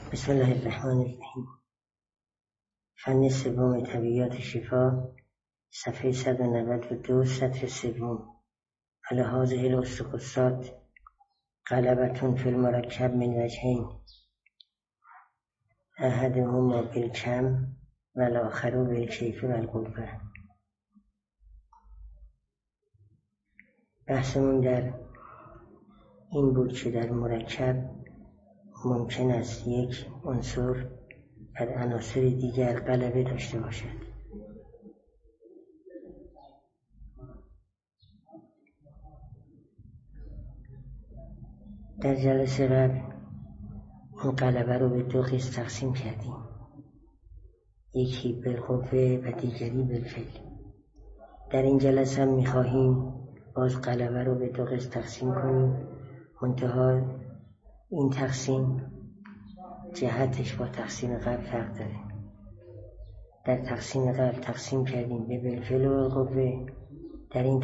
بسم الله الرحمن الرحیم. فن سوم طبیعیات شفا، صفحه 192، سطر سوم. علی هذه الاستقصات غلبة فی المرکب من وجهین، احدهما بالکم و الاخر بالکیف و القوه. بحثمون در این بود که در مرکب ممکن است یک عنصر بر عناصر دیگر غلبه داشته باشد. در جلسه قبل این غلبه رو به دو قسم تقسیم کردیم، یکی بالقوه و دیگری بالفعل. در این جلسه هم می‌خواهیم باز غلبه رو به دو قسم تقسیم کنیم، منتها این تقسیم جهتش با تقسیم قبل فرق داره. در تقسیم قبل تقسیم کردیم به بالفعل و بالقوه. در این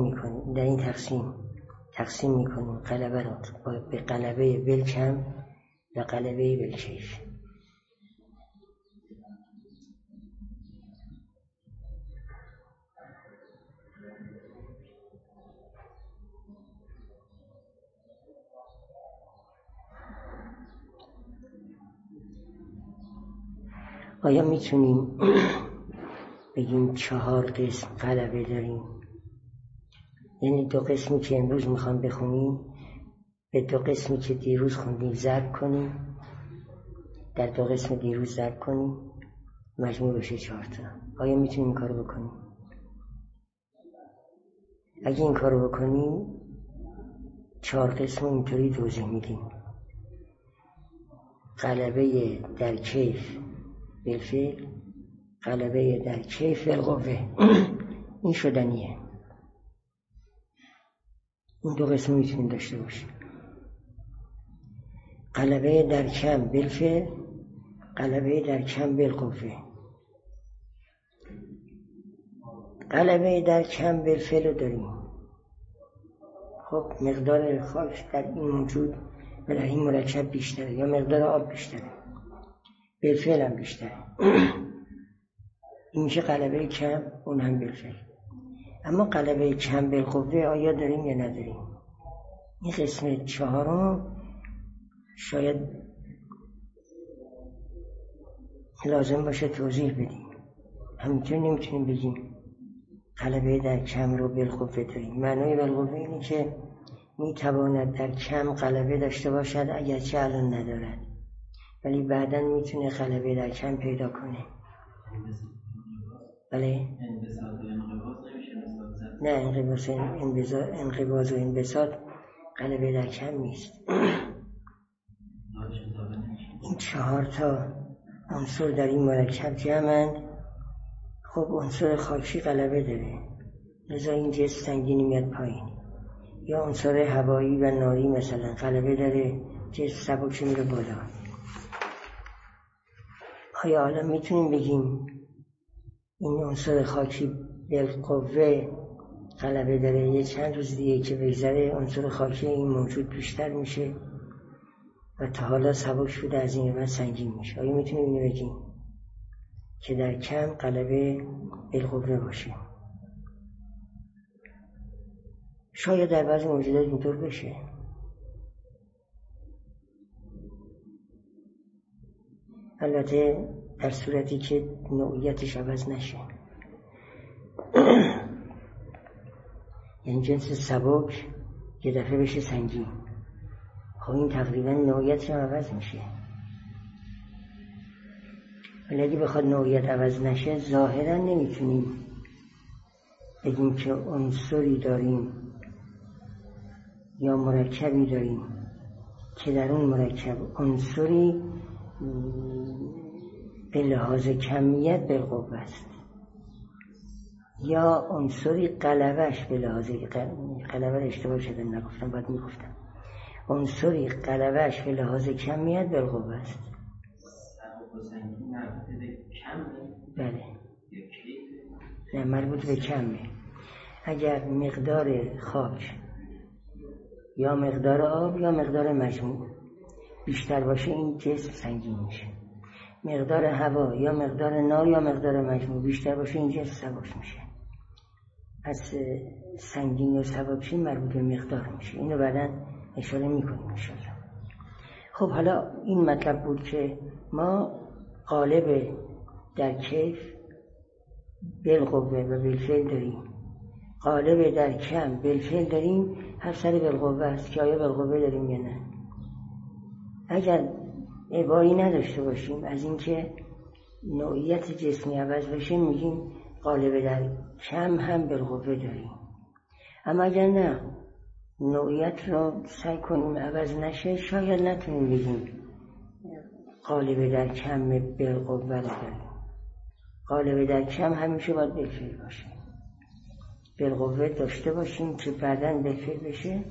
تقسیم میکنیم غلبه رو به غلبه بالکم و غلبه بالکیف. آیا میتونیم بگیم 4 قسم غلبه داریم؟ یعنی 2 قسمی که امروز میخوام بخونیم به 2 قسمی که دیروز خوندیم ضرب کنیم، در 2 قسم دیروز ضرب کنیم، مجموع بشه 4 تا. آیا میتونیم این کارو بکنیم؟ اگه این کارو بکنیم 4 قسم اینطوری توضیح میدیم: غلبه در کیف بالفعل، غلبه در کیف بالقوه. این شدنیه. این 2 قسم میتونیم داشته باشیم: غلبه در کم بالفعل، غلبه در کم بالقوه. غلبه در کم بالفعل رو داریم. خب مقدار خاک در این موجود و در این مرکب بیشتره یا مقدار آب بیشتره، بالفعل هم بیشتره. این میشه غلبه کم، اون هم بالفعل. اما غلبه کم بالقوه آیا داریم یا نداریم؟ این قسم 4 شاید لازم باشه توضیح بدیم. همینطور نمیتونیم بگیم غلبه در کم رو بالقوه داریم. معنای بالقوه اینه که میتواند در کم غلبه داشته باشد اگرچه الان ندارد، ولی بعداً میتونه غلبه در کم پیدا کنه. بله؟ نه، انقباض و انبساط غلبه در کم نیست. این 4 تا عنصر در این مرکب جمعند. خب عنصر خاکی غلبه داره، لذا این جسم سنگینی میاد پایین. یا عنصر هوایی و ناری مثلا غلبه داره، جسم سبک میره بالا. آیا حالا میتونیم بگیم این عنصر خاکی بالقوه غلبه داره، یه چند روز دیگه که بگذره عنصر خاکی این موجود بیشتر میشه و تا حالا سبک شده از این بعد سنگین میشه؟ آیا میتونیم اینو بگیم که در کم غلبه بالقوه باشه؟ شاید در بعضی موجودات اینطور بشه، البته در صورتی که نوعیتش عوض نشه. یعنی جنس سبک یه دفعه بشه سنگین، خب این تقریبا نوعیتش هم عوض میشه. ولی اگه بخواد نوعیت عوض نشه ظاهرا نمیتونیم بگیم که عنصری داریم یا مرکبی داریم که در اون مرکب عنصری به لحاظ کمیت بالقوه است یا عنصری غلبهش به لحاظ غلبه اشتباه شده، نگفتم، باید میگفتم عنصری غلبهش به لحاظ کمیت بالقوه است. بله، نه مربوط به کمه. اگر مقدار خاک یا مقدار آب یا مقدار مجموع بیشتر باشه این جسم سنگین میشه. مقدار هوا یا مقدار نار یا مقدار مجموع بیشتر باشه این جسم سبک میشه. پس سنگین یا سبکشی مربوط به مقدار میشه. اینو بعداً اشاره میکنیم انشاءالله. خب حالا این مطلب بود که ما قالب در کیف بالقوه و بالفعل داریم، قالب در کم بالفعل داریم، هر سر بالقوه است که آیا بالقوه داریم یا نه. اگر عباری نداشته باشیم از اینکه نوعیت جسمی عوض بشه میگیم قالب در کم هم بالقوه داریم. اما اگر نه نوعیت رو سعی کنیم عوض نشه شاید نتونیم بگیم قالب در کم بالقوه داریم. قالب در کم همیشه باید بالفعل باشه، بالقوه داشته باشیم که بعداً بالفعل بشه.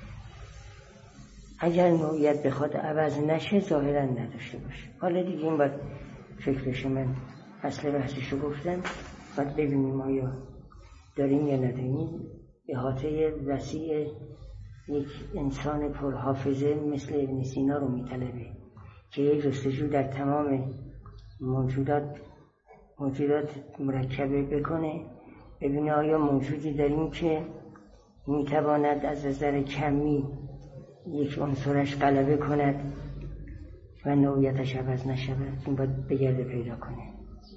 اگر نوعیت بخواد عوض نشه ظاهراً نداشته باشه. حالا دیگه این باید فکر بشه. من اصل بحثشو گفتم، باید ببینیم آیا داریم یا نداریم. احاطه وسیع یک انسان پرحافظه مثل ابن سینا رو میطلبه که یک جستجو در تمام موجودات مرکبه بکنه، ببینه آیا موجودی داریم که میتواند از نظر کمی یک عنصرش غلبه کند و نوعیتش عوض نشود. این باید بگرده پیدا کنه.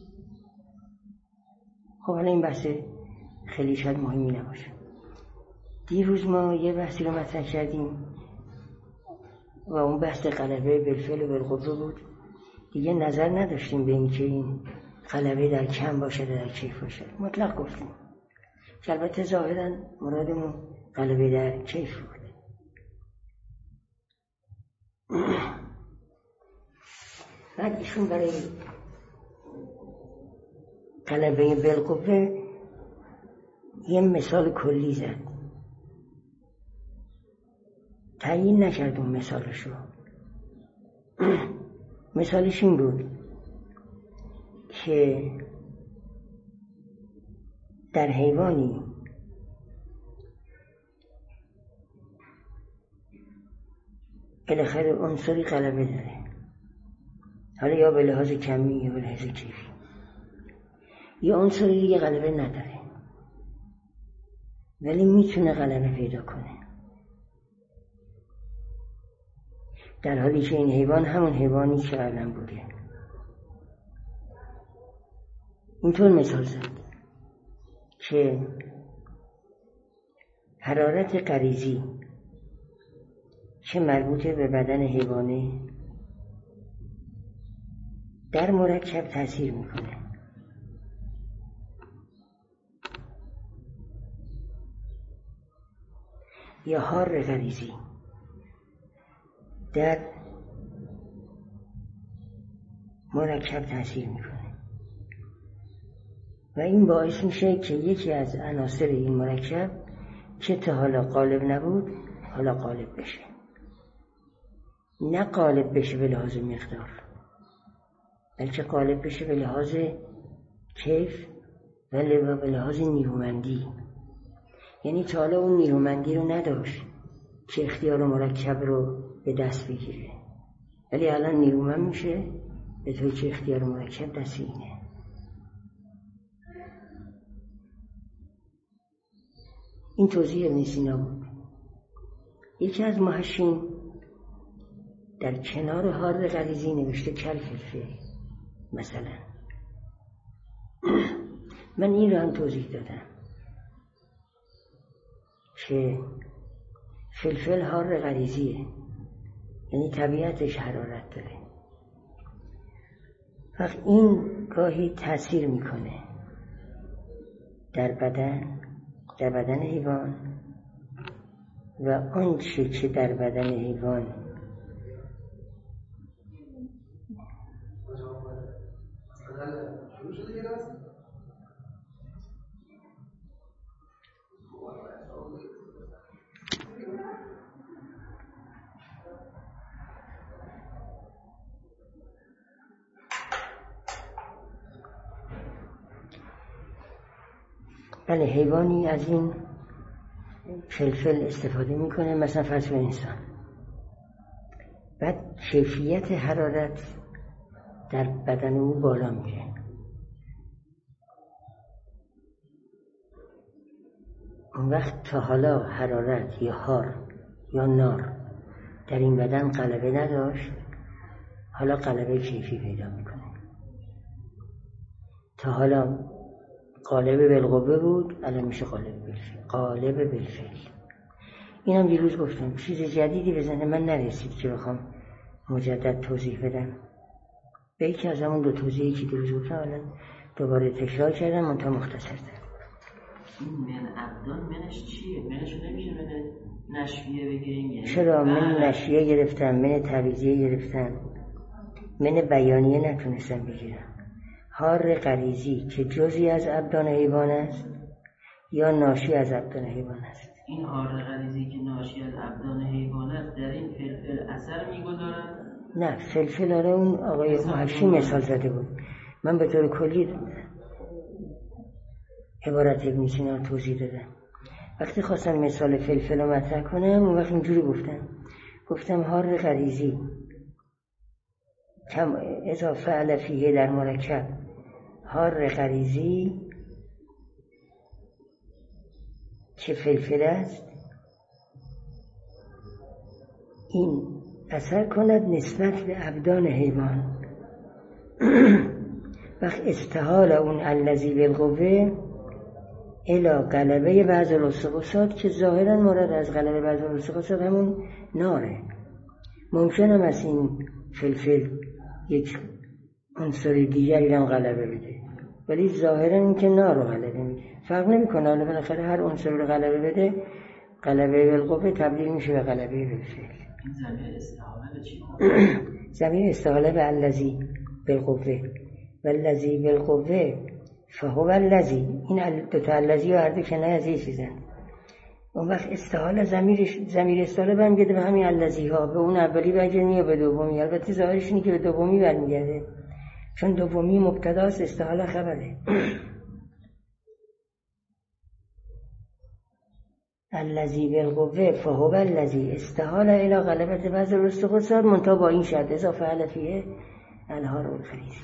خب حالا این بحث خیلی شاید مهمی نباشه. دیروز ما یه بحثی رو مطرح کردیم و اون بحث غلبه بالفعل و بالقوه بود. دیگه نظر نداشتیم به این که این غلبه در کم باشد در کیف باشد. مطلق گفتیم که البته ظاهراً مرادمون غلبه در کیف بود. بعد ایشون برای غلبه بالقوه یه مثال کلی زد، تعیین نکرد اون مثالشو. مثالش این بود که در حیوانی بالاخره عنصری غلبه داره، حالا یا به لحاظ کمی یا به لحاظ کیفی. یا عنصری دیگه غلبه نداره ولی میتونه غلبه پیدا کنه، در حالی که این حیوان همون حیوانی که قبلا بوده. اینطور مثال زد که حرارت غریزی که مربوط به بدن حیوانه در مرکب تأثیر میکنه. یا حار غریزی در مرکب تأثیر میکنه و این باعث میشه که یکی از عناصر این مرکب که تا حالا غالب نبود حالا غالب بشه. نه غالب بشه به لحاظ مقدار بلکه غالب بشه به لحاظ کیف و به لحاظ نیرومندی. یعنی تا حالا اون نیرومندی رو نداشت که اختیار مرکب رو به دست بگیره، ولی الان نیرومند میشه به طوری که اختیار مرکب دست اینه. این توضیح ابن سینا بود. یکی از محشین در کنار حار غریزی نوشته کلفلفل مثلا. من این رو هم توضیح دادم که فلفل حار غریزیه، یعنی طبیعتش حرارت داره. وقت این گاهی تأثیر میکنه در بدن حیوان و آنچه که در بدن حیوان بله حیوانی از این فلفل استفاده میکنه، مثلا فرض کن انسان. بعد کیفیت حرارت در بدن او بالا میره. اون وقت تا حالا حرارت یا حار یا نار در این بدن غلبه نداشت، حالا غلبه کیفی پیدا میکنه. تا حالا غالب بالقوه بود، الان میشه غالب بالفعل. اینم دیروز گفتم چیز جدیدی به ذهن من نرسید که بخوام مجدد توضیح بدم. به یکی از همون 2 توضیحی که دیروز گفتم الان دوباره تکرار کردم منتها مختصرتر. این من ابدان منش چیه؟ منشو نمیشه من نشویه بگیریم؟ چرا؟ من نشویه گرفتم، من تعویضیه گرفتم، من بیانیه نتونستم بگیرم. حار غریزی که جزئی از ابدان حیوان است یا ناشی از ابدان حیوان است. این حار غریزی که ناشی از ابدان حیوان است در این فلفل اثر میگذارد؟ نه، فلفل آره اون آقای محشی مثال زده بود. من به طور کلی عبارت ابن سینا توضیح دادم. وقتی خواستم مثال فلفل رو مطرح کنم اون وقت اینجوری گفتم حار غریزی کم اضافه علفیه در مرکب، حار غریزی که فلفل است این اثر کند نسبت به ابدان حیوان. وقت استحال اون الذی بالقوه الی غلبه بعض الاستقصاد که ظاهرا مراد از غلبه بعض الاستقصاد همون ناره. ممکن هم از این فلفل یک عنصر دیگری هم غلبه بده، ولی ظاهرا این که نار رو غلبه میده. فرق نمیکنه، حالا بالاخره هر عنصر رو غلبه بده غلبه بالقوه تبدیل میشه به غلبه بالفعل. ضمیر استحاله به چی؟ ضمیر استحاله به الذی بالقوه و الذی بالقوه فهو الذی. این 2 تا الذی و هر دو کنایه از یه چیزن. اون وقت استحاله ضمیر استحاله برمیگرده به همین الذی ها، به اون اولی برمیگرده یا به دومی. البته ظاهرش اینه که به دومی برمیگرده چون دومی مبتداست، استحاله خبره. الذی بالقوه فهو الذی استحال الی غلبه بعض الاستقصاد منتها با این شرط اضافه علفیه الحار الغریزی.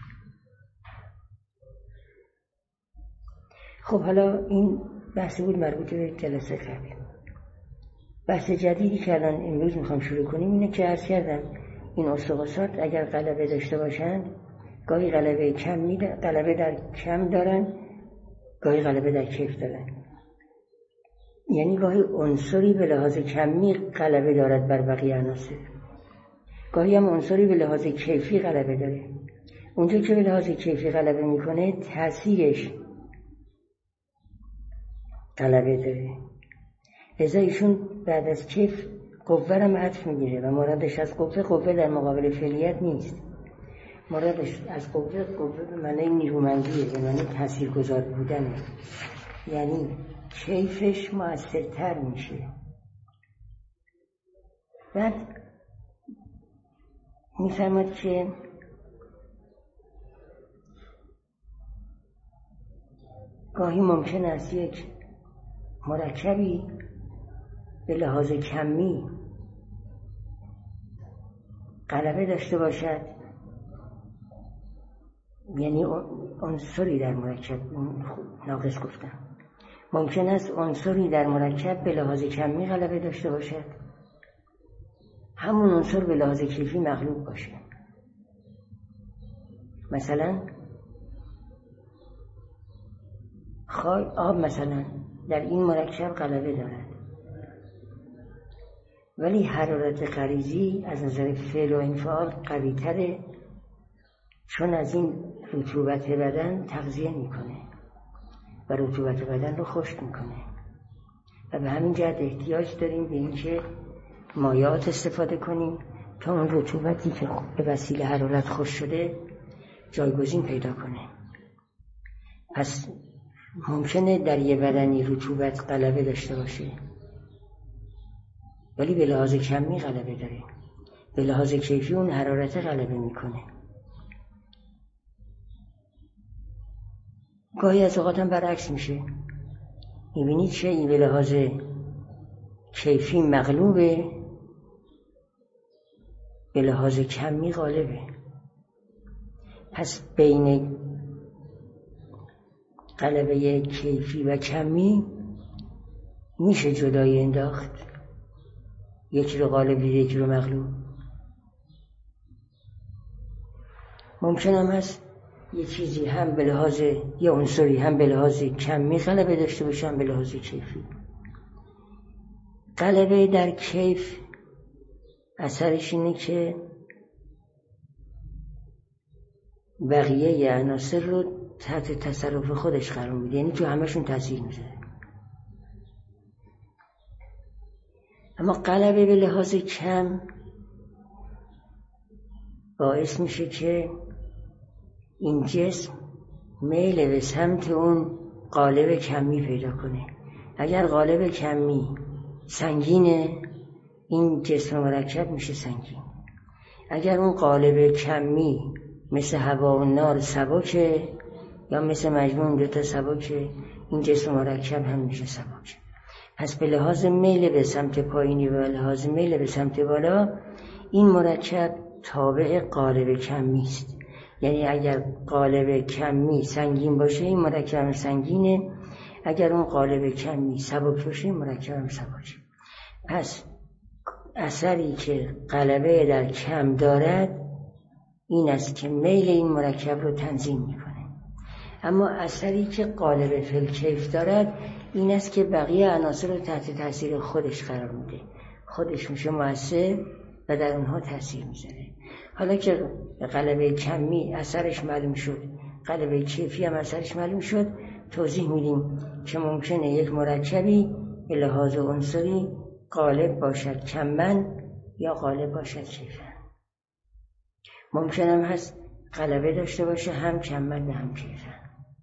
خب حالا این بحث بود مربوط به جلسه قبل. بحث جدیدی که الان امروز میخوام شروع کنیم اینه که عرض کردم این استقصات اگر غلبه داشته باشند گاهی غلبه در کم دارن، گاهی غلبه در کیف دارن. یعنی گاهی عنصری به لحاظ کمی غلبه دارد بر بقیه عناصر، گاهی هم عنصری به لحاظ کیفی غلبه داره. اونجا که به لحاظ کیفی غلبه میکنه تأثیرش غلبه داره. لذا ایشون بعد از کیف قوه را عطف میگیره و مرادش از قوه در مقابل فعلیت نیست. مرادش از قوه به معنی نیرومندیه، به معنی تاثیرگذار بودنه، یعنی کیفش مؤثرتر میشه. بعد میفهمد که گاهی ممکن است یک مرکبی به لحاظ کمی غلبه داشته باشد، یعنی عنصری در مرکب ناقص گفتم، ممکن است عنصری در مرکب به لحاظ کمی غلبه داشته باشد، همون عنصر به لحاظ کیفی مغلوب باشه. مثلا آب مثلا در این مرکب غلبه دارد، ولی حرارت غریزی از نظر فعل و انفعال قوی تره، چون از این رطوبت بدن تغذیه میکنه و رطوبت بدن رو خشک میکنه و به همین جهت احتیاج داریم به اینکه مایعات استفاده کنیم تا اون رطوبتی که به وسیله حرارت خشک شده جایگزین پیدا کنه. پس ممکنه در یه بدنی رطوبت غلبه داشته باشه ولی به لحاظ کمی غلبه داره، به لحاظ کیفی اون حرارت غلبه میکنه. گاهی از اوقات هم برعکس میشه، میبینید چه این به لحاظ کیفی مغلوبه به لحاظ کمی غالبه. پس بین غلبه کیفی و کمی میشه جدایی انداخت، یکی رو غالب دید یکی رو مغلوب. ممکن هم هست یه چیزی هم به لحاظ یه عنصری هم به لحاظ کمی غلبه داشته باشه هم به لحاظ کیفی. غلبه در کیف اثرش اینه که بقیه عناصر رو تحت تصرف خودش قرار میده، یعنی تو همشون تاثیر میذاره. اما غلبه به لحاظ کم باعث میشه که این جسم میل به سمت اون قالب کمی پیدا کنه. اگر قالب کمی سنگینه، این جسم مرکب میشه سنگین. اگر اون قالب کمی مثل هوا و نار سبکه یا مثل مجموع دو تا سبکه، این جسم مرکب هم میشه سبک. پس به لحاظ میل به سمت پایینی و به لحاظ میل به سمت بالا، این مرکب تابع قالب کمی است. یعنی اگر قالب کمی سنگین باشه این مرکب سنگینه، اگر اون قالب کمی سبک باشه این مرکب سبکه. پس اثری که غلبه در کم دارد این است که میل این مرکب رو تنظیم میکنه. اما اثری که غالب فی الکیف دارد این است که بقیه عناصر رو تحت تاثیر خودش قرار میده، خودش میشه مؤثر و در اونها تاثیر میذاره. حالا که غلبه کمی اثرش معلوم شد، غلبه کیفی هم اثرش معلوم شد، توضیح میدیم که ممکنه یک مرکبی به لحاظ عنصری غالب باشد کمن یا غالب باشد کیفن. ممکن هم هست غلبه داشته باشه هم کمن و هم کیفن.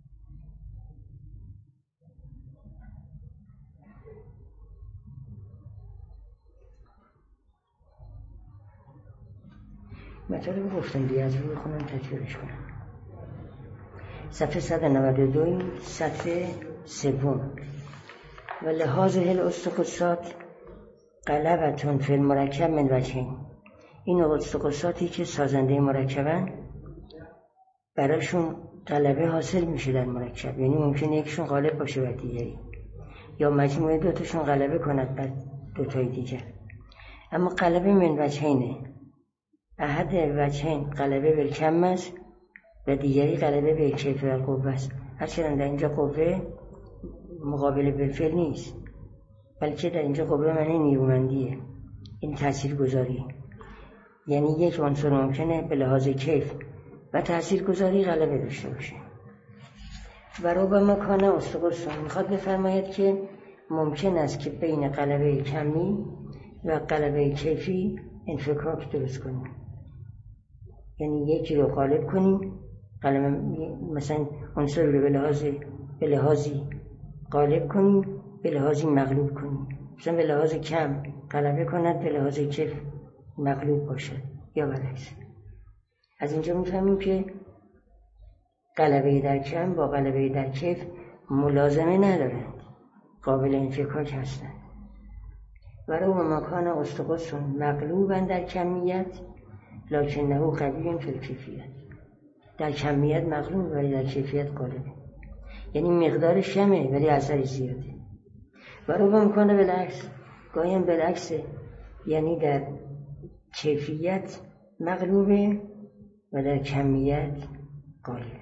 مطالب گفتم دیگه، از روی خونم تکرارش کنم. صفحه 192 صفحه سوم. و لحاظ هل استقصات غلبتون فی المرکب من وجهین. این استقصاتی که سازنده مرکبن براشون غلبه حاصل میشه در مرکب، یعنی ممکنه یکشون غالب باشه بر دیگری یا مجموعه دوتاشون غلبه کند بر دوتای دیگر. اما غلبه من وجهینه، احد وجهین غلبه بالکم است و دیگری غلبه به کیف و قوه است. هرچند در اینجا قوه مقابل بالفعل نیست، بلکه در اینجا قوه معنی نیرومندیه، این تاثیرگذاری. یعنی یک عنصر ممکنه به لحاظ کیف و تاثیرگذاری غلبه داشته باشه. و ربما کان استقصا، میخواد بفرماید که ممکن است که بین غلبه کمی و غلبه کیفی انفکاک درست کنیم، یعنی یکی رو غالب کنیم، مثلا عنصر رو به لحاظی غالب کنیم، به لحاظی مغلوب کنیم. مثلا به لحاظ کم غلبه کند، به لحاظ کیف مغلوب باشد یا برعکس. از اینجا میفهمیم که غلبه در کم با غلبه در کیف ملازمه ندارند، قابل انفکاک هستند. و رو مکان استقص مغلوبا در کمیت لکنه قوی فی الکیفیت. در کمیت مغلوب ولی در کیفیت غالبه، یعنی مقدارش کمه ولی اثرش زیاده. و رو مکان بالعکس، گاهی هم بالعکسه، یعنی در کیفیت مغلوبه و در کمیت غالبه.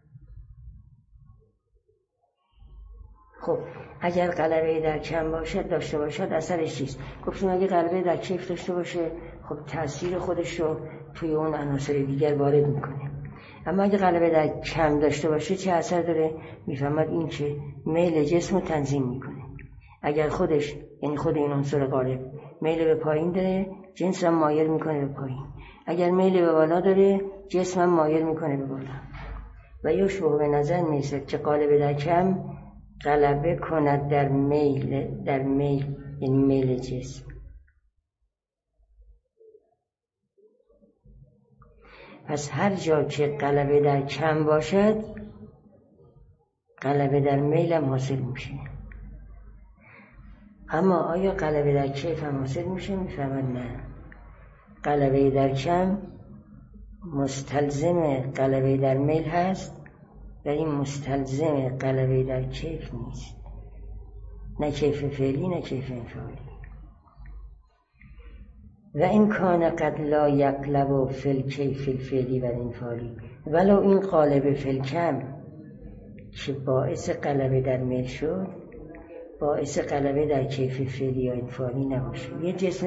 خب اگر غلبه در کم داشته باشد اثرش چیست؟ گفتیم اگه غلبه در کیف داشته باشه خب تأثیر خودش رو توی اون عناصر دیگر وارد میکنه. اما اگه غلبه در کم داشته باشه چه اثر داره؟ میفهمد این که میل جسم رو تنظیم میکنه. اگر خودش، یعنی خود این عنصر غالب میل به پایین داره، جنس هم مایل میکنه به پایین. اگر میل به بالا داره، جسم هم مایل میکنه به بالا. و یشبه به نظر میرسد که غالب در کم غلبه کند در میل یعنی میل جسم. پس هر جا که غلبه در کم باشد غلبه در میل هم حاصل میشه. اما آیا غلبه در کیف هم حاصل میشه؟ میفهمد نه. غلبه در کم مستلزم غلبه در میل هست، ولی مستلزم غلبه در کیف نیست، نه کیف فعلی نه کیف انفعالی. و این کان قد لا یغلب فی الکیف الفعلی و الانفعالی، ولو این غالب فی الکم که باعث غلبه در میل شد، باعث غلبه در کیف فعلی یا انفعالی نباشه. یه جسم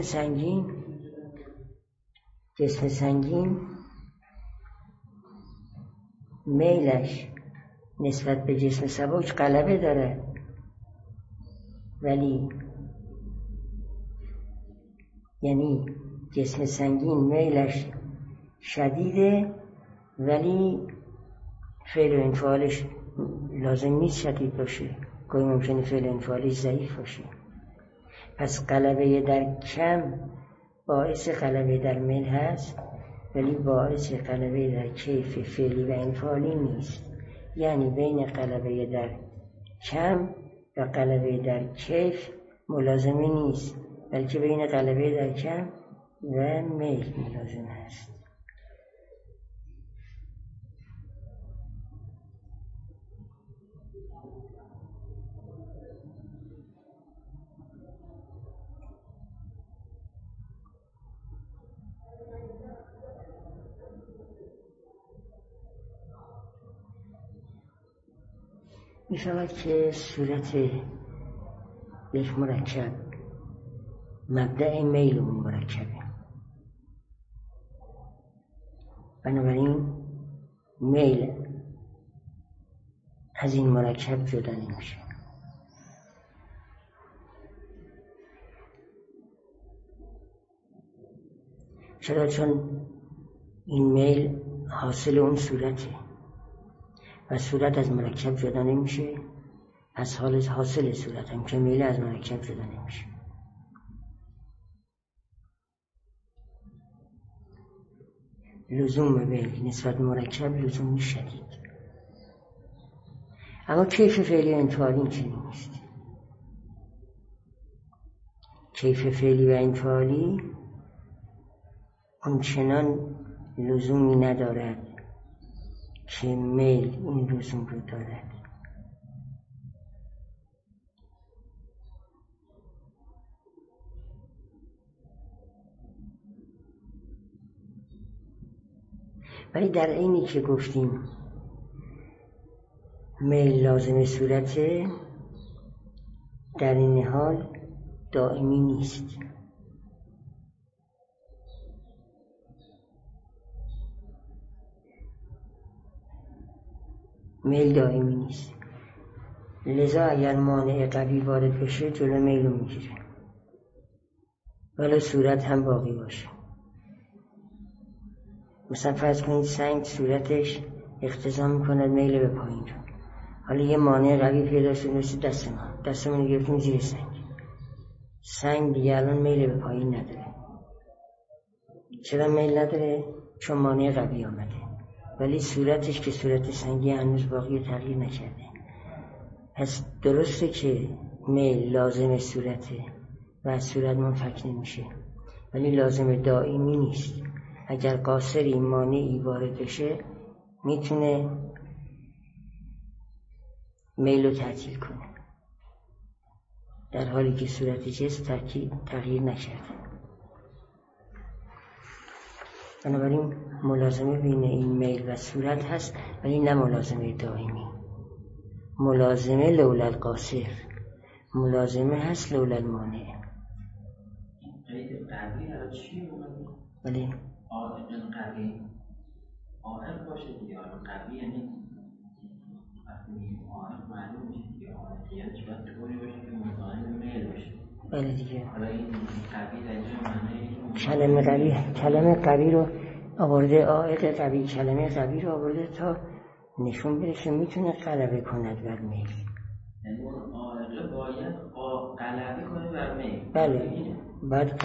سنگین میلش نسبت به جسم سبک غلبه داره، ولی یعنی جسم سنگین میلش شدیده ولی فعل و انفعالش لازم نیست شدید باشه، گاهی ممکنه فعل و انفعالش ضعیف باشه. پس غلبه در کم باعث غلبه در میل هست، ولی باعث غلبه در کیف فعلی و انفعالی نیست. یعنی بین غلبه در کم و غلبه در کیف ملازمه نیست، بلکه بین غلبه در کم و میل ملازمه است. می شود که صورت یک مرکب مبدأ میل اون مرکبه، بنابراین میل از این مرکب جدا نمیشه. چرا؟ چون این میل حاصل اون صورته و صورت از مرکب جدا نمیشه، از حاصل صورت هم که میل از مرکب جدا نمیشه. لزوم میل نسبت مرکب لزومی شدید. اما کیف فعلی و انفعالی این چنین نیست. کیف فعلی و انفعالی اونچنان لزومی ندارد که میل این لزوم رو دارد. ولی در اینی که گفتیم میل لازم صورته، در این حال دائمی نیست. میل دائمی نیست، لذا اگر مانع قوی وارد بشه جلو میل رو میگیره، ولی صورت هم باقی باشه. مثلا فرض کنید سنگ صورتش اقتضا میکنه میل به پایین رو، حالا یه مانع قوی پیدا شد مثل دستمون رو گرفتیم زیر سنگ دیگه الان میل به پایین نداره. چرا میل نداره؟ چون مانع قوی آمده، ولی صورتش که صورت سنگی هنوز باقی تغییر نکرده. پس درسته که میل لازم صورته و از صورت منفک نمیشه، ولی لازم دائمی نیست. اگر قاصری مانعی وارد بشه میتونه میل رو تعطیل کنه، در حالی که صورت جسم تغییر نکرده. بنابراین ملازمه بین این میل و صورت هست، ولی نه ملازمه دائمی. ملازمه لولا القاصر، ملازمه هست لولا المانع. قید قوی را چی اومده؟ ولی عائق قوی عائق باشه دیگه. قوی یعنی وقتی میگیم عائق معلوم میشه دیگه، عائقیتش باید طوری باشه که مزاحم میل باشه. بله دیگه. حالا این قوی در اینجا معنی کلمه قوی رو آورده، عائق قوی، کلمه قوی رو آورده تا نشون بده که میتونه غلبه کند بر میل. یعنی اون عائق باید غلبه کنه بر میل. بله، بعد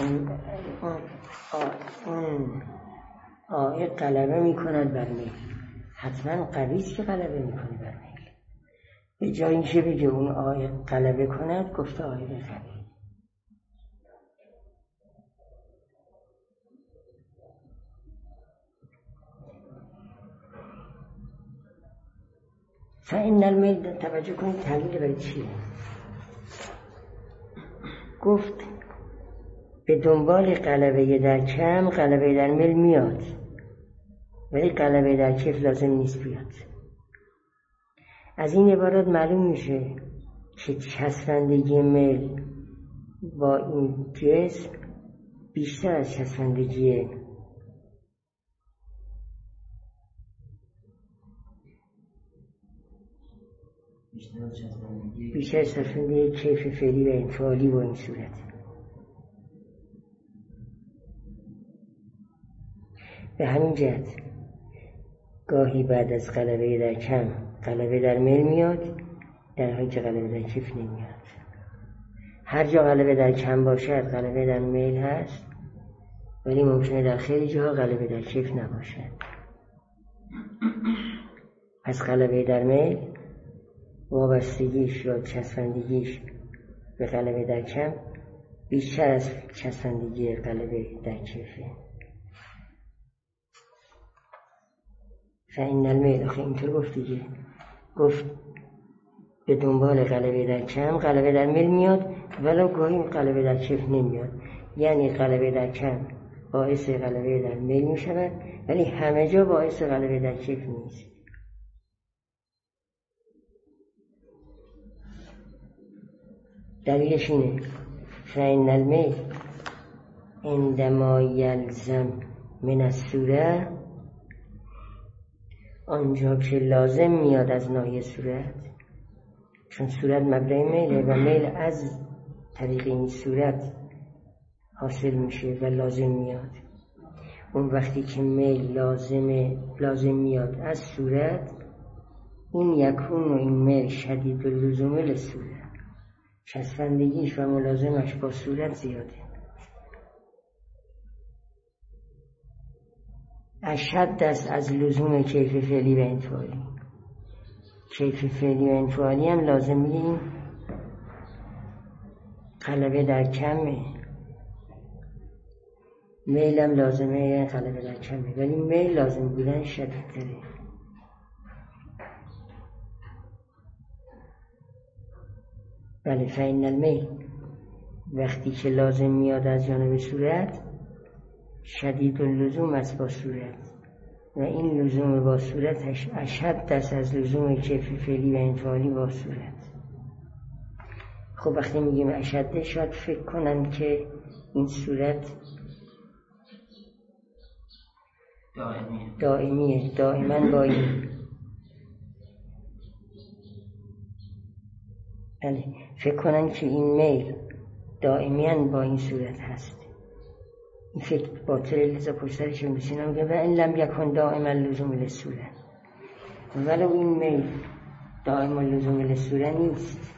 اون عائق غلبه میکند بر میل، حتما قوی است که غلبه میکنه بر میل. به جای اینکه بگه اون عائق غلبه کند، گفته عائق قوی. فإن المیل، توجه کنید تحلیل برای چیه. گفت به دنبال غلبه در کم غلبه در میل میاد، ولی غلبه در کیف لازم نیست بیاد. از این عبارات معلوم میشه که چسبندگی میل با این جسم بیشتر از چسبندگی کیف فعلی و انفعالی با این صورت. به همین جهت گاهی بعد از غلبه در کم غلبه در میل میاد، در حالی که غلبه در کیف نمیاد. هر جا غلبه در کم باشد غلبه در میل هست، ولی ممکنه در خیلی جاها غلبه در کیف نباشد. پس غلبه در میل وابستگیش یا چسبندگیش به غلبه در کم بیشتر از چسبندگی غلبه در کیفه. فإن المیل، آخه اینطور گفت دیگه، گفت به دنبال غلبه در کم غلبه در میل میاد، ولو گاهی غلبه در کیف نمیاد. یعنی غلبه در کم باعث غلبه در میل می شود، ولی همه جا باعث غلبه در کیف نیست. دلیلش اینه فإن المیل عندما یلزم من الصورة، آنجا که لازم میاد از ناحیه صورت، چون صورت مبدأ میله و میل از طریق این صورت حاصل میشه و لازم میاد. اون وقتی که میل لازم میاد از صورت، این یکون و این میل شدید اللزوم للصورت، چسبندگیش و ملازمش با صورت زیاده. اشد است از لزوم کیف فعلی و انفعالی. کیف فعلی و انفعالی هم لازم میگیم غلبه در کمه، میل هم لازمه غلبه در کمه، ولی میل لازم بودن شدید تره. بله، فإن المیل وقتی که لازم میاد از جانب صورت شدید اللزوم است با صورت، و این لزوم با صورت اشد است از لزوم کیف فعلی و انفعالی با صورت. خب وقتی میگیم اشده، شاید فکر کنن که این صورت دائمیه، دائما با این، بله، فکر کنن که این میل دائمیاً با این صورت هست. این فکر باطل، لذا پشترش میسینا میگه و این لم یکن دائما لزوم للصورت، ولو این میل دائما لزوم للصورت نیست،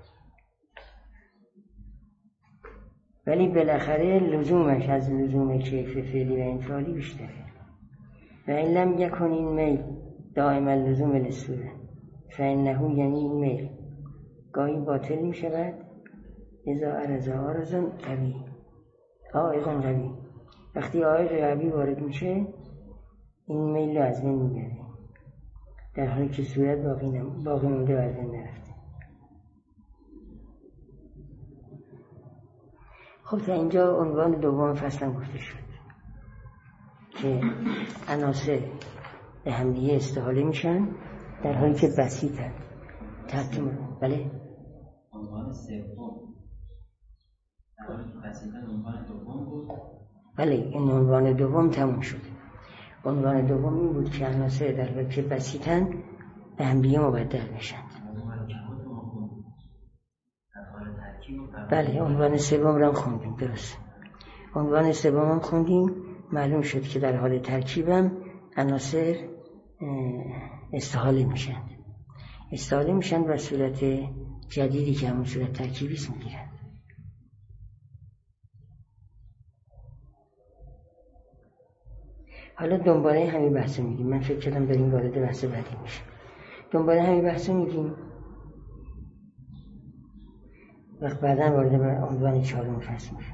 ولی بالاخره لزومش از لزوم کیف فعلی و انفعالی بیشتره. و این لم یکن این میل دائما لزوم للصورت فإنه، یعنی این میل گاهی باطل می شود اذا عرض عارض قوی، عائق قوی. وقتی عائق قوی وارد میشه این میل رو از بین میبره، در حالی که صورت باقی مونده و از بین نرفته. خب تا اینجا عنوان دوم فصلم گفته شد که عناصر به همدیگه استحاله میشن در حالی که بسیطن. بله؟ عنوان سوم در حالی که بسیطن عنوان دوم بود. بله، این عنوان دوم تموم شد. عنوان دوم این بود که عناصر در حالی که بسیطن به همدیگه مبدل میشن. بله، عنوان سوم رو خوندیم، درست. عنوان سوم هم خوندیم، معلوم شد که در حال ترکیبم عناصر استحاله میشن و صورت جدیدی که همون صورت ترکیبیست میگیرن. حالا دنباله همین بحث میگیم. من فکر کردم بریم وارد بحث بعدی میشه. دنباله همین بحث میگیم، وقت بعدا وارد عنوان چهارم فصل میشه.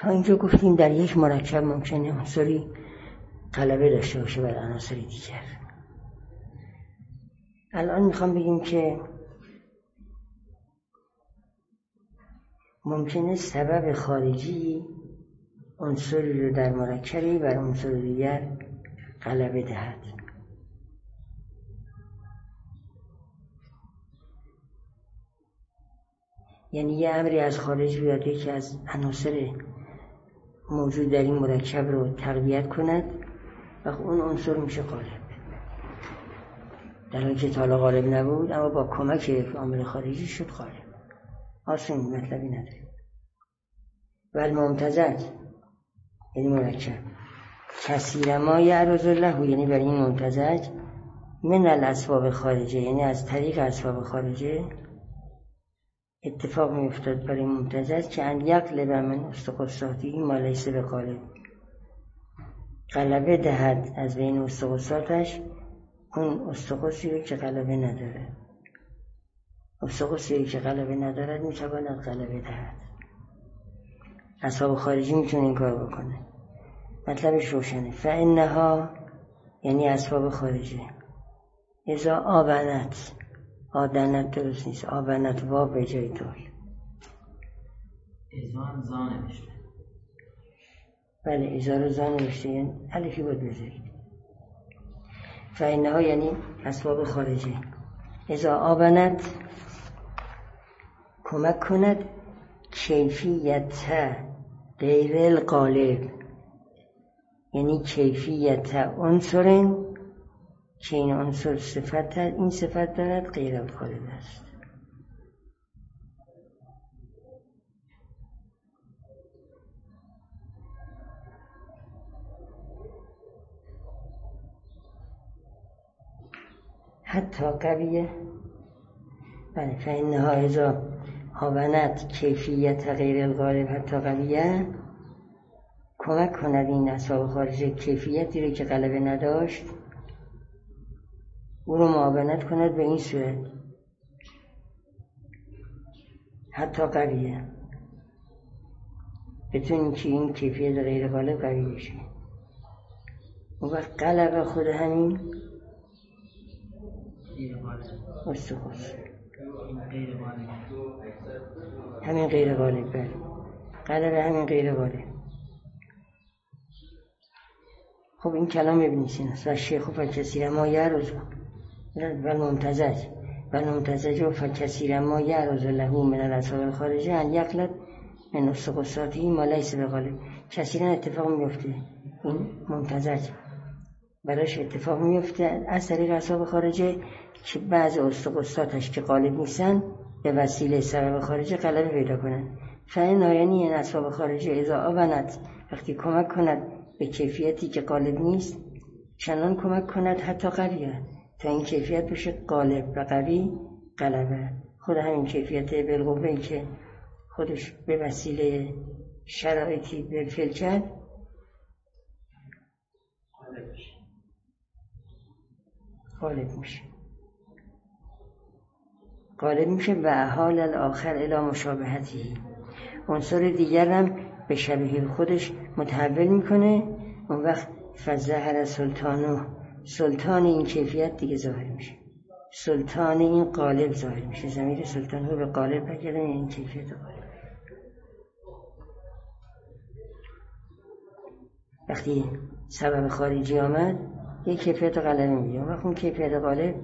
تا اینجا گفتیم در یک مرکب ممکنه عنصری غلبه داشته باشه بر عناصر دیگر. الان میخوام بگیم که ممکنه سبب خارجی عنصری رو در مرکبی بر عنصر دیگر غلبه دهد. یعنی یه امری از خارج بیاد یکی از عناصر موجود در این مرکب رو تقویت کند و اون عنصر میشه غالب، در حالی که تا حالا غالب نبود اما با کمک یک عامل خارجی شد غالب. آسون مطلبی نداره. و الممتزج یعنی مرکب کثیر ما یعرض له، یعنی برای این ممتزج من الاسباب خارجه، یعنی از طریق اسباب خارجه اتفاق میافتاد برای ممتزج که ان یقلب من استقصاتی ما لیس بغالب، غلبه دهد از بین استقصاتش اون استقصی رو که غلبه نداره. استقصی که غلبه ندارد میتواند غلبه دهد. اسباب خارجی میتونه این کار بکنه. مطلبش روشنه. فانها یعنی اسباب خارجی اذا آبنت، آدنت درست نیست، آبنت وا به جای دال، ازان زان نوشته. بله ازار زان نوشته، یعنی الفی بود بذارید. فانها یعنی اسباب خارجی اذا آبنت کمک کند کیفیت غیر الغالب، یعنی کیفیت عنصر که این عنصر صفت این صفت دارد غیر الغالب است. حتی قویه، بله فإنها اذا آبنت کیفیت غیر الغالب حتی قویه، کمک کند این اسباب خارجی کیفیتی رو که غلبه نداشت او رو معاونت کند به این صورت حتی قویه، بتونیم که این کیفیت غیر غالب قوی بشه. اون وقت غلبه خود همین استقص، همین غیر غالب، بله غلبه همین غیر غالب. خب این کلام ابن سینا است. و شیخ فکثیر ما یعرض و الممتزج و الممتزج فکثیر ما یعرض له من الاسباب الخارجه ان یقلب من استقصاته ما لیس بغالب. کثیرا اتفاق میفته این ممتزج براش اتفاق میفته از طریق اسباب خارجه که بعض استقصاتش که غالب نیستن به وسیله سبب خارجه غلبه پیدا کنن. فإنها یعنی این اسباب خارجه اذا آبنت وقتی کمک کند به کیفیتی که غالب نیست چنان کمک کند حتی قویه تا این کیفیت بشه غالب و قوی غلبه. خود همین کیفیت بالقوه‌ای که خودش به وسیله شرایطی بالفعل کرد غالب میشه و حال الاخر الی مشابهتی، عنصر دیگر هم به شبیه خودش متحول میکنه. اون وقت فظهر سلطان این کیفیت دیگه ظاهر میشه، سلطان این قالب ظاهر میشه. ضمیر سلطان رو به قالب بگیرن، این کیفیت قالب. وقتی سبب خارجی آمد یک کیفیت غلبه میگه، اون وقت اون کیفیت غالب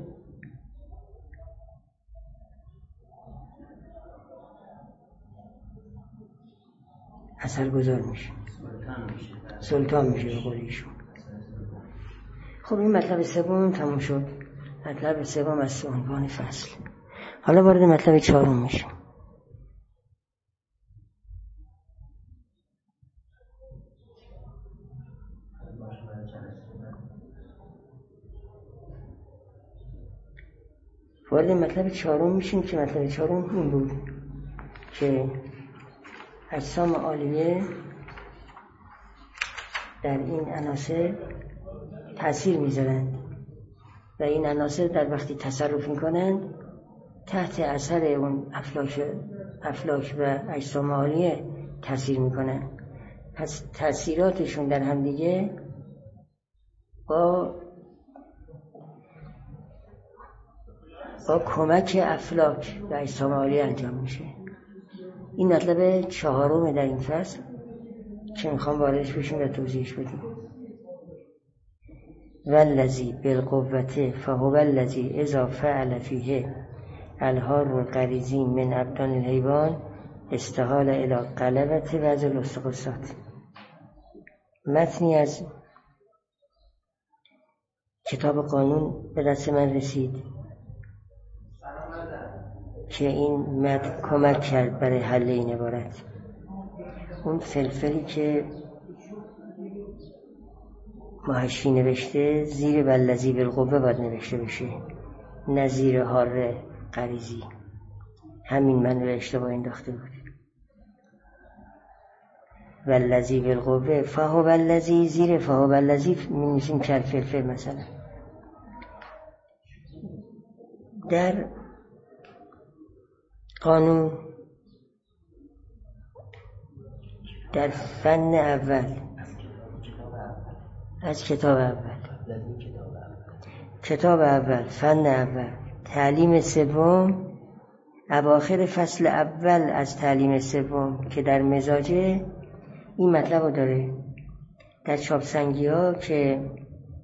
اثرگذار میشه، سلطان میشه به قول ایشون. خب این مطلب سوم تموم شد. مطلب سوم از عنوان فصل. حالا وارد مطلب چهارم میشه. وارد مطلب چهارم میشیم که مطلب چهارم این بود که اجسام عالیه در این عناصر تأثیر میذارند و این عناصر در وقتی تصرف میکنند تحت اثر اون افلاک و اجسام عالیه تأثیر میکنند پس تأثیراتشون در هم دیگه با کمک افلاک و اجسام عالی انجام میشه. این مطلب 4 در این فصل که میخوام واردش بشیم و توضیحش بدیم. والذی بالقوة فهو الذی اذا فعل فیه الحار الغریزی من ابدان الحیوان استحال الی غلبة بعض الاستغاثات. متنی از کتاب قانون به دست من رسید که این متن کمک کرد برای حل این عبارت. اون فلفلی که محشی نوشته زیر والذی بالقوة باید نوشته بشه، نه زیر حار غریزی. همین من رو اشتباه انداخته بود. والذی بالقوة فهو الذی، زیر فهو الذی می‌نویسیم کل فلفل مثلا. در قانون در فن اول از کتاب اول فن اول تعلیم سوم اواخر فصل اول از تعلیم سوم که در مزاجه این مطلب رو داره. در چاپسنگی ها که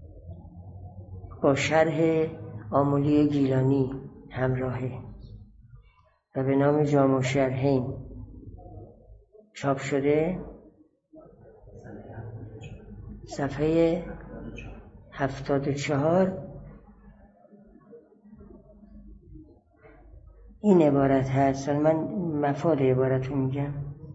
با شرح آمولی گیلانی همراهه و به نام جامع شرحین چاپ شده، صفحه 74 این عبارت هست. من مفاد عبارت رو میگم.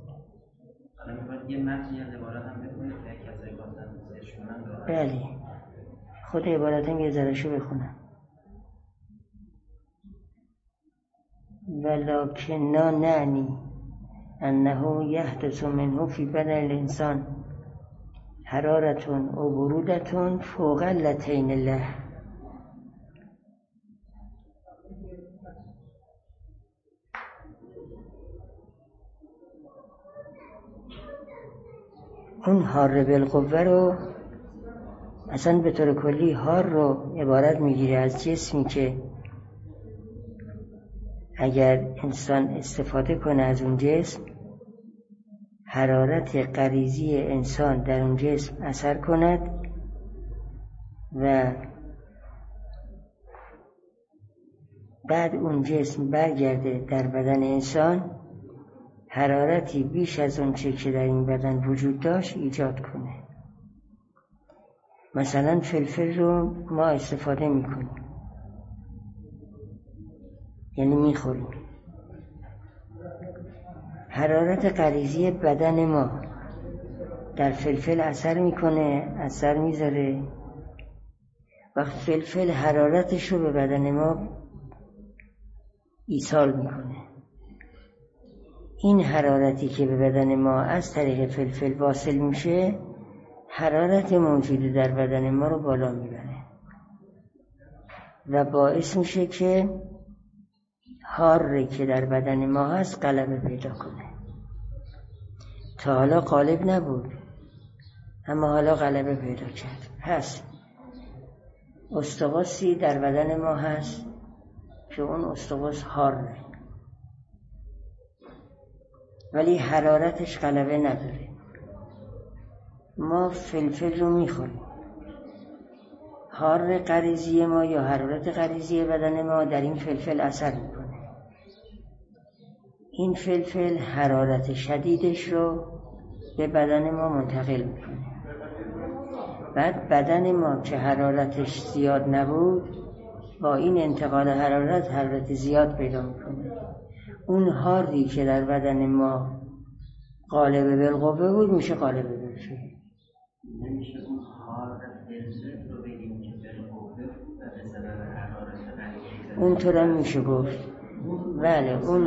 بله، خود عبارت هم یه ذرهشو بخونم. ولکننا نعنی انه یحدث منه فی بدن الانسان حرارتون و برودتون فوق اللتین الله. اون حار بالقوه رو اصلا به طور کلی حار رو عبارت میگیره از جسمی که اگر انسان استفاده کنه از اون جسم، حرارت غریزی انسان در اون جسم اثر کند و بعد اون جسم برگرده در بدن انسان حرارتی بیش از اون چه که در این بدن وجود داشت ایجاد کنه. مثلا فلفل رو ما استفاده میکنیم، یعنی میخوریم. حرارت غریزی بدن ما در فلفل اثر میکنه، اثر میذاره. وقت فلفل حرارتش رو به بدن ما ایصال میکنه. این حرارتی که به بدن ما از طریق فلفل واصل میشه حرارت موجود در بدن ما رو بالا میبره و باعث میشه که حاری که در بدن ما هست غلبه پیدا کنه. تا حالا غالب نبود اما حالا غلبه پیدا کرد. پس استقاسی در بدن ما هست که اون استقاس حاره ولی حرارتش غلبه نداره. ما فلفل رو میخوریم، حار غریزی ما یا حرارت غریزی بدن ما در این فلفل اثر میکنه. این فلفل حرارت شدیدش رو به بدن ما منتقل میکنه. بعد بدن ما که حرارتش زیاد نبود با این انتقال حرارت زیاد پیدا میکنه. اون حاری که در بدن ما غالب بالقوه بود میشه غالب بالفعل. نمیشه اون حار فلفل رو بگیم که بالقوه به سبب حرارت غریزی. اونطور هم میشه گفت. بله، اون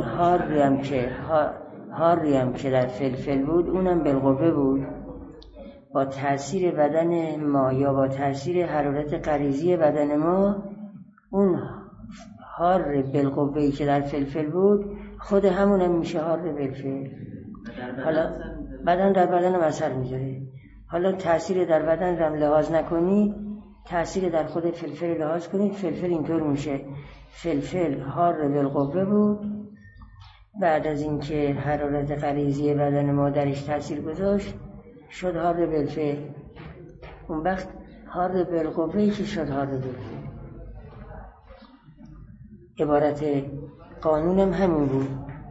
حاری هم که در فلفل بود اونم بالقوه بود. با تأثیر بدن ما یا با تأثیر حرارت غریزی بدن ما اون حار بالقوه‌ای که در فلفل بود خود همونم میشه حار بالفعل. حالا بدن در بدن اثر میذاره. حالا تأثیر در بدن رو لحاظ نکنید، تأثیر در خود فلفل لحاظ کنید. فلفل اینطور میشه، فلفل حار بالقوه بود، بعد از اینکه حرارت غریزی بدن ما درش تأثیر گذاشت شد حار بالفعل. اون وقت حار بالقوه که شد حار بالفعل. عبارت قانونم همین بود.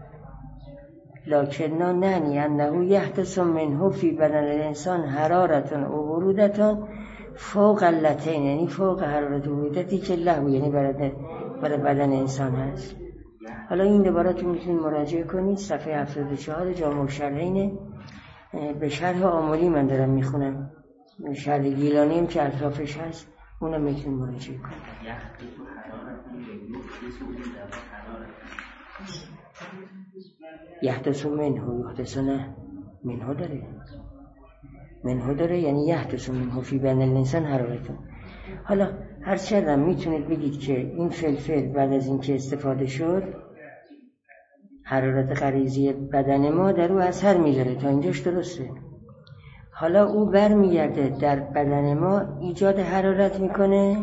لکننا نعنی انه یحدث منه فی بدن الانسان حرارتون و برودتون فوق اللتین، یعنی فوق حرارت و برودتی که له، یعنی برای بدن انسان هست. حالا این عبارت رو میتونید مراجعه کنید، صفحه 74 جامع الشرحینه. به شرح آملی من دارم میخونم، شرح گیلانی هم که اطرافش هست اونم میتونید مراجعه کنید. یحدث منه، یحدث نه منه داره یعنی یحدث منه فی بدن الانسان حرارتون. حالا هر چقدر میتونید بگید که این فلفل بعد از اینکه استفاده شد حرارت غریزی بدن ما در او اثر میذاره، تا اینجاش درسته. حالا او برمیگرده در بدن ما ایجاد حرارت میکنه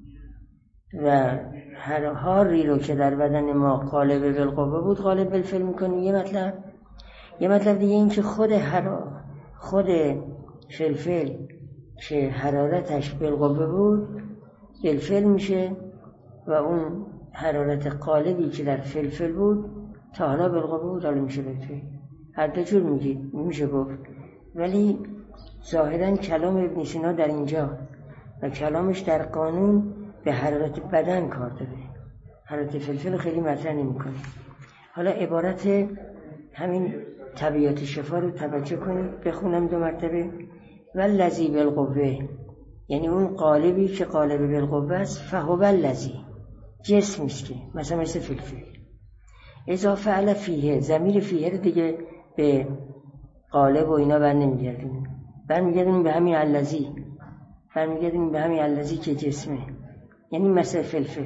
و حاری رو که در بدن ما غالب بالقوه بود غالب بالفعل میکنه. یه مطلب دیگه این که خود فلفل که حرارتش بالقوه بود بالفعل میشه و اون حرارت غالبی که در فلفل بود تا حالا بالقوه بود حالا میشه بالفعل. هر دو جور میشه گفت، ولی ظاهرا کلام ابن سینا در اینجا و کلامش در قانون به حرارت بدن کار داره، حرارت فلفل خیلی مطرح نمی‌کنه. حالا عبارت همین طبیعت شفا رو توجه کنید، بخونم 2 مرتبه. والذی بالقوه، یعنی اون قالبی که قالب بالقوه است، فهو الذی، جسمی است که مثل فلفل. اذا فعل فیه، ضمیر فیه رو دیگه به قالب و اینا برمیگردیم به همین الذی، به همین الذی که جسمه، یعنی مثل فلفل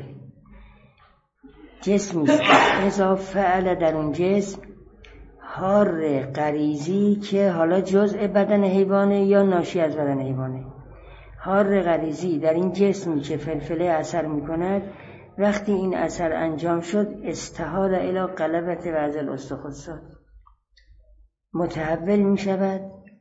جسمی است. اذا فعل، در اون جسم، حار غریزی که حالا جزء بدن حیوانه یا ناشی از بدن حیوانه. حار غریزی در این جسمی که فلفله اثر میکند، وقتی این اثر انجام شد استحال الی غلبت بعض الاستخوصات، متحول میشود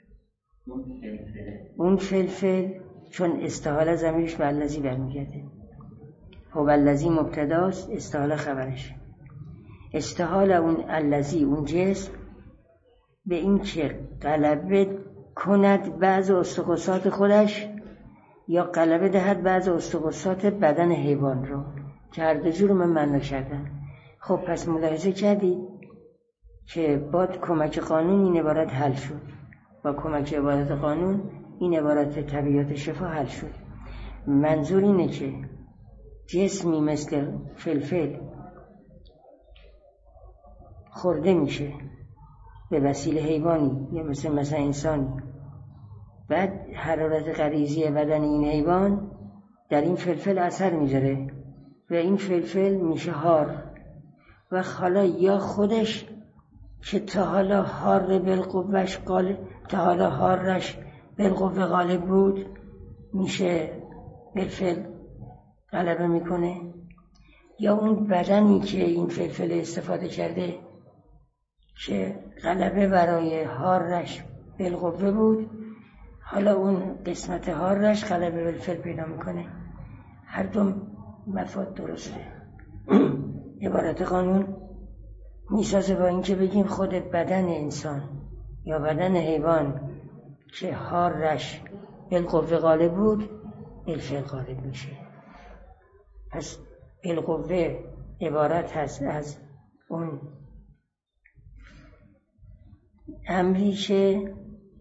اون فلفل، چون استحال ضمیرش به الذی برمیگرده، هو الذی مبتداست، استحال خبرش. استحال اون الذی، اون جسم، به این که غلبه کند بعض استخوصات خودش یا غلبه دهد بعض استخوصات بدن حیوان رو، که هر دو جور من معنا کردم. خب پس ملاحظه کردید که با کمک قانون این عبارت حل شد، با کمک عبارت قانون این عبارت طبیعت شفا حل شد. منظور اینه که جسمی مثل فلفل خورده میشه به وسیله حیوانی یا مثل انسانی، بعد حرارت غریزی بدن این حیوان در این فلفل اثر میذاره و این فلفل میشه حار. و حالا یا خودش که تا حالا حار بالقوهش غالب، تا حالا حارش بالقوه غالب بود، میشه بالفعل غلبه میکنه، یا اون بدنی که این فلفل استفاده کرده که غلبه برای حارش بالقوه بود، حالا اون قسمت حارش غلبه بالفعل پیدا میکنه. هر دو مفاد درسته. عبارت قانون میسازه با اینکه بگیم خود بدن انسان یا بدن حیوان که حارش بالقوه غالب بود بالفعل غالب میشه. پس بالقوه عبارت هست از اون امری که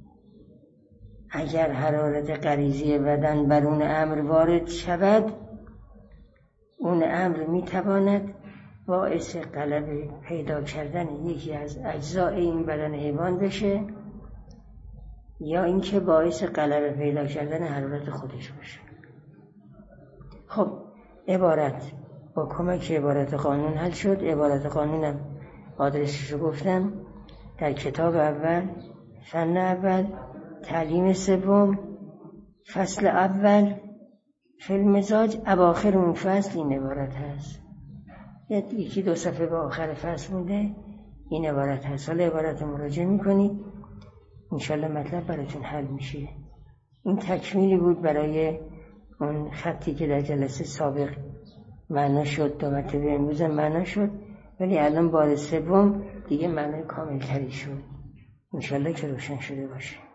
اگر حرارت غریزی بدن بر اون امر وارد شود، اون امر میتواند باعث غلبه پیدا کردن یکی از اجزای این بدن حیوان بشه، یا اینکه باعث غلبه پیدا کردن حرارت خودش بشه. خب عبارت با کمک عبارت قانون حل شد. عبارت قانونم آدرسش رو گفتم، در کتاب اول فن اول تعلیم سوم فصل اول فی المزاج اواخر اون فصل این عبارت هست. یکی دو صفحه به آخر فصل مونده این عبارت هست. حالا عبارت مراجعه میکنید انشالله مطلب براتون حل میشه. این تکمیلی بود برای اون خطی که در جلسه سابق معنا شد، دو مرتبه امروز معنا شد، ولی الان بار سوم دیگه معنای کامل تری شد. انشالله که روشن شده باشه.